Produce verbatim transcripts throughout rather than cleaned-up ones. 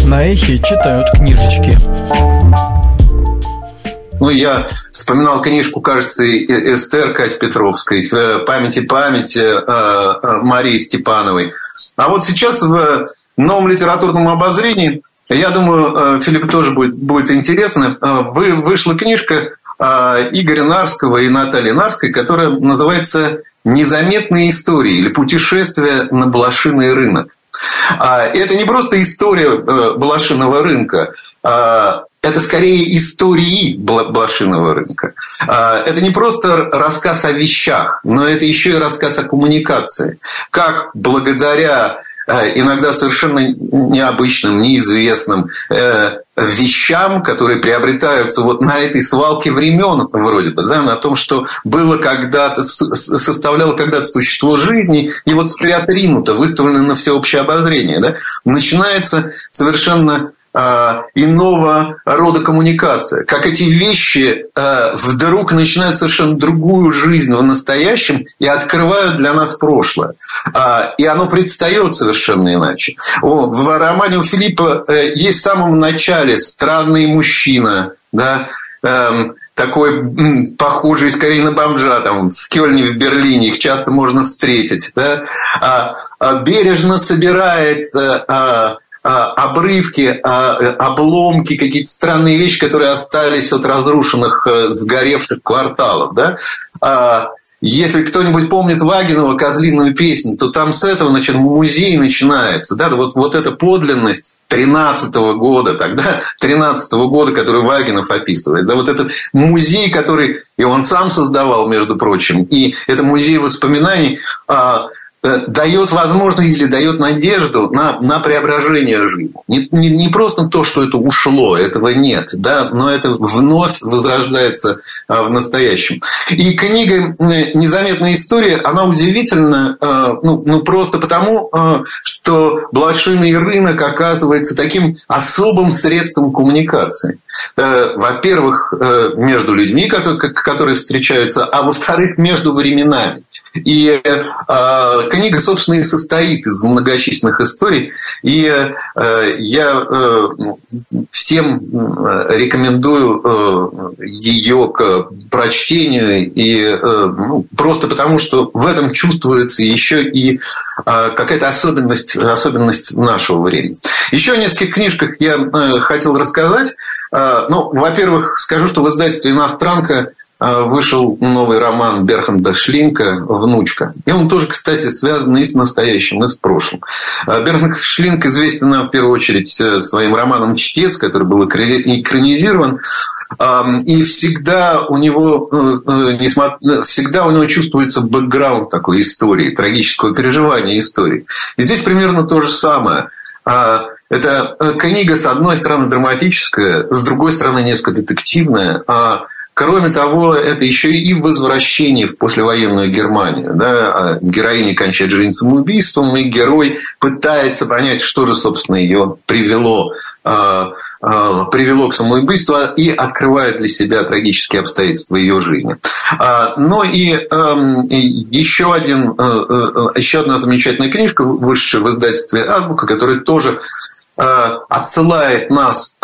На Эхе читают книжечки. Ну, я вспоминал книжку, кажется, Эстер Кати Петровской, «Память и память» Марии Степановой. А вот сейчас в новом литературном обозрении, я думаю, Филиппу тоже будет, будет интересно, вы, вышла книжка Игоря Нарского и Натальи Нарской, которая называется «Незаметные истории» или «Путешествие на блошиный рынок». Это не просто история блошиного рынка, это скорее истории блошиного рынка. Это не просто рассказ о вещах, но это еще и рассказ о коммуникации. Как благодаря иногда совершенно необычным, неизвестным вещам, которые приобретаются вот на этой свалке времен, вроде бы, да, на том, что было когда-то, составляло когда-то существо жизни, и вот приотринуто, выставлено на всеобщее обозрение, да, начинается совершенно иного рода коммуникация. Как эти вещи вдруг начинают совершенно другую жизнь в настоящем и открывают для нас прошлое. И оно предстает совершенно иначе. В романе у Филиппа есть в самом начале странный мужчина, да, такой похожий скорее на бомжа, там, в Кёльне, в Берлине, их часто можно встретить, да, бережно собирает обрывки, обломки, какие-то странные вещи, которые остались от разрушенных, сгоревших кварталов. Да? Если кто-нибудь помнит Вагинова «Козлиную песню», то там с этого, значит, музей начинается. Да? Вот, вот эта подлинность тринадцатого года, тогда тринадцатого года, который Вагинов описывает. Да? Вот этот музей, который и он сам создавал, между прочим, и это музей воспоминаний, дает возможность или дает надежду на, на преображение жизни. Не, не, не просто то, что это ушло, этого нет, да, но это вновь возрождается а, в настоящем. И книга «Незаметная история», она удивительна, а, ну, ну, просто потому, а, что блошиный рынок оказывается таким особым средством коммуникации. А, во-первых, между людьми, которые, которые встречаются, а во-вторых, между временами. И э, книга, собственно, и состоит из многочисленных историй. И э, я э, всем рекомендую э, ее к прочтению. И, э, ну, просто потому, что в этом чувствуется еще и э, какая-то особенность, особенность нашего времени. Еще о нескольких книжках я э, хотел рассказать. Э, ну, во-первых, скажу, что в издательстве «Иностранка» вышел новый роман Берхарда Шлинка «Внучка». И он тоже, кстати, связан и с настоящим, и с прошлым. Берхард Шлинк известен нам в первую очередь своим романом «Чтец», который был экранизирован. И всегда у него, всегда у него чувствуется бэкграунд такой истории, трагического переживания истории. И здесь примерно то же самое. Это книга, с одной стороны, драматическая, с другой стороны, несколько детективная. Кроме того, это еще и возвращение в послевоенную Германию. Да? Героиня кончает жизнь самоубийством, и герой пытается понять, что же, собственно, ее привело, привело к самоубийству, и открывает для себя трагические обстоятельства ее жизни. Но и еще, один, еще одна замечательная книжка, вышедшая в издательстве «Азбука», которая тоже отсылает нас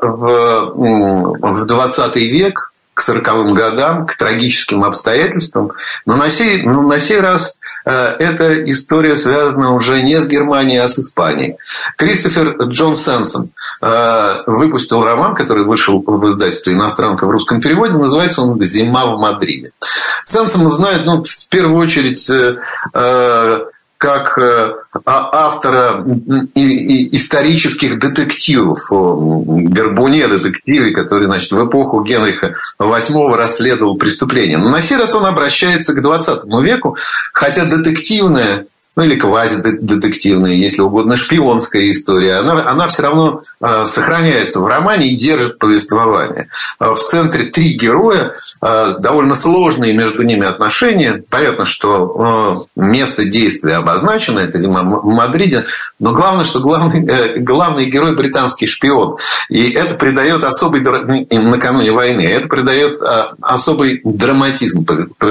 в двадцатый век, к сороковым годам, к трагическим обстоятельствам. Но на сей, но на сей раз э, эта история связана уже не с Германией, а с Испанией. Кристофер Джон Сенсон э, выпустил роман, который вышел в издательстве «Иностранка» в русском переводе. Называется он «Зима в Мадриде». Сенсон знает, ну, в первую очередь, э, как автора исторических детективов, Горбуне-детективе, который, значит, в эпоху Генриха восьмого расследовал преступления. Но на сей раз он обращается к двадцатому веку, хотя детективная, ну или квазидетективная, если угодно, шпионская история, она, она все равно э, сохраняется в романе и держит повествование. В центре три героя, э, довольно сложные между ними отношения. Понятно, что э, место действия обозначено, это «Зима в Мадриде», но главное, что главный, э, главный герой британский шпион. И это придает особый, накануне войны, это придает э, особый драматизм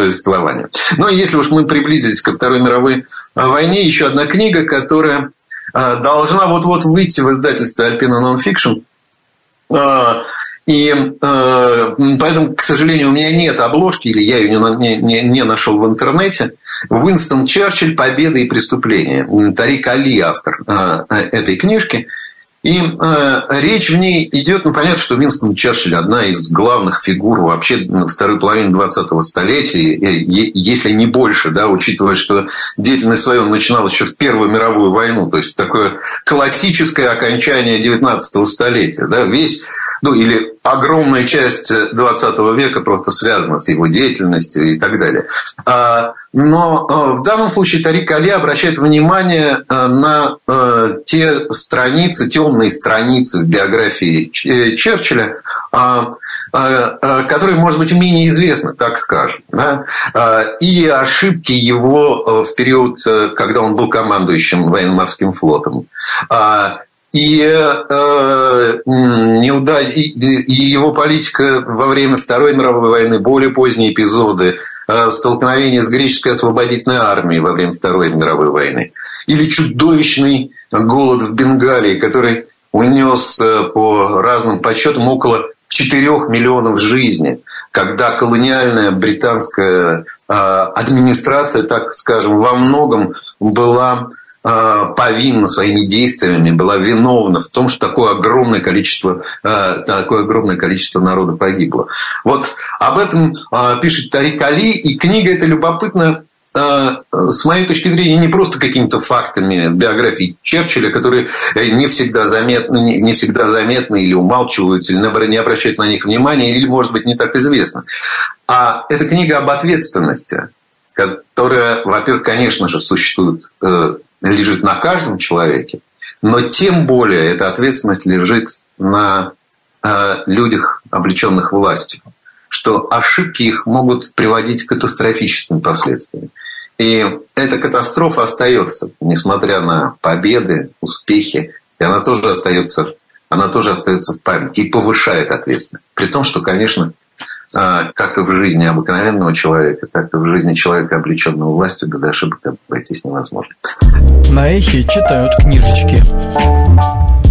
повествования. Но если уж мы приблизились ко Второй мировой войне, еще одна книга, которая должна вот-вот выйти в издательстве Alpina Nonfiction. И э, поэтому, к сожалению, у меня нет обложки, или я ее не, не, не нашел в интернете. Уинстон Черчилль «Победа и преступление». Тарик Али автор э, этой книжки. И э, речь в ней идет, ну, понятно, что Уинстон Черчилль одна из главных фигур вообще второй половины двадцатого столетия, если не больше, да, учитывая, что деятельность свою он начинал еще в Первую мировую войну, то есть такое классическое окончание девятнадцатого столетия, да, весь, ну, или огромная часть двадцатого века просто связана с его деятельностью и так далее. Но в данном случае Тарик Али обращает внимание на те страницы, темные страницы в биографии Черчилля, которые, может быть, менее известны, так скажем. Да? И ошибки его в период, когда он был командующим военно-морским флотом. И, э, неуда... и, и его политика во время Второй мировой войны, более поздние эпизоды, э, столкновения с греческой освободительной армией во время Второй мировой войны, или чудовищный голод в Бенгалии, который унес по разным подсчетам около четырёх миллионов жизней, когда колониальная британская э, администрация, так скажем, во многом была повинна своими действиями, была виновна в том, что такое огромное количество, такое огромное количество народа погибло. Вот об этом пишет Тарик Али, и книга эта любопытна, с моей точки зрения, не просто какими-то фактами биографии Черчилля, которые не всегда заметны, не всегда заметны или умалчиваются, или не обращают на них внимания, или, может быть, не так известно. А это книга об ответственности, которая, во-первых, конечно же, существует, лежит на каждом человеке, но тем более эта ответственность лежит на э, людях, облеченных властью, что ошибки их могут приводить к катастрофическим последствиям. И эта катастрофа остается, несмотря на победы, успехи, и она тоже остается, она тоже остается в памяти и повышает ответственность. При том, что, конечно, как и в жизни обыкновенного человека, так и в жизни человека, облеченного властью, без ошибок обойтись невозможно. На Эхе читают книжечки.